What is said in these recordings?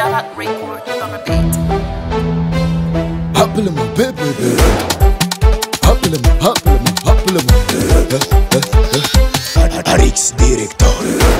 Dala record on a beat. Happelim, baby. Happelim. Arix director.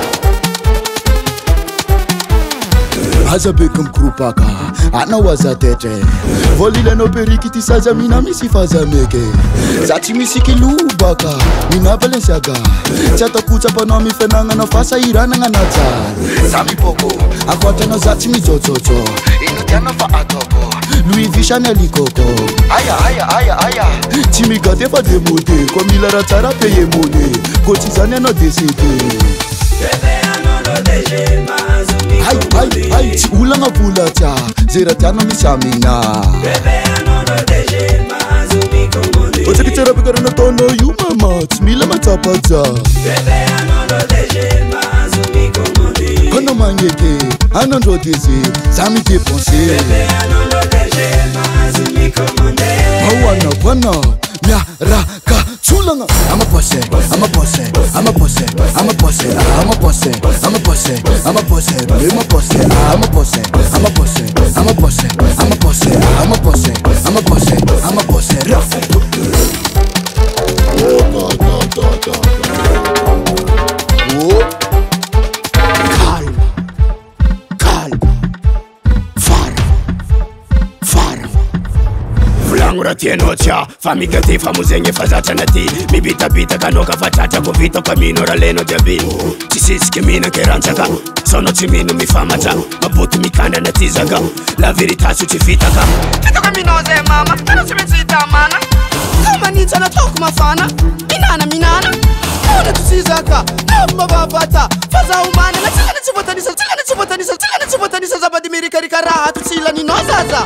Aza bekam krupaka, ana waza tete. Volile no perikiti saza mina misi faza meke. Zati misi kilubaka, mina Balenciaga. Chata kucha pano mi fenanga na fasa irana nga natal. Sami poko, akwata no zati mi zozozo. Ino tiana fa atoko, Louis V Chanel Coco. Aya. Timi gade fa demode, komila ratara paye mone. Kotizane no décédé. Bebe anono deje mazumi komode. Hai, ulanga pulata, zera tana misamina. Bebe anono deje mazumi komode. Ocha kichara pekara na tono you mama, mila matapata. Bebe anono deje mazumi komode. Kono mangeke, anandro dese, sami dépenser. Bebe anono deje mazumi komode. Wana, mia raka chulanga. I'm a boss, Langura tieno tia, famiglia te famusenye fazata na ti. Mi bita kanoka fatata convito camino raleno diabi. Ci sisi che mina che ranzaga, sono cimino mi fa magia, ma butto mi cana na tizaga. La verità su ci fitaga. Fito caminoze mama, non si mezita mana. Kama ninja na talk mafana, minana. Ona tusizaka, namba babata, faza umana. Na tika na chibotanisa zabadi mirika raha tusila ni nozaza.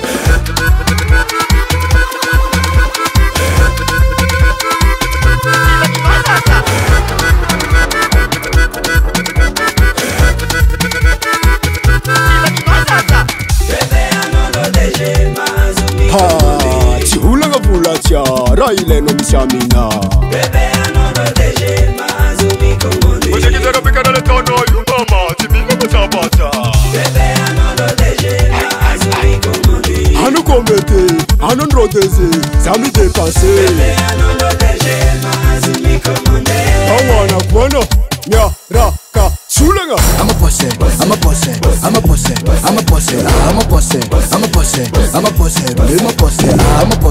Ulanga pulatia, raile no misamina. Bebe anono deje mazumi komode. Ocha kitaka pekana le tono you mama, timina matapata. Bebe anono deje mazumi komode. Anu komete, anandro dese, sami dépenser. Bebe anono deje mazumi komode. Awana, mia raka chulanga. I'm a boss,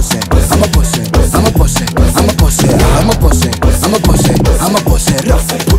I'm a boss.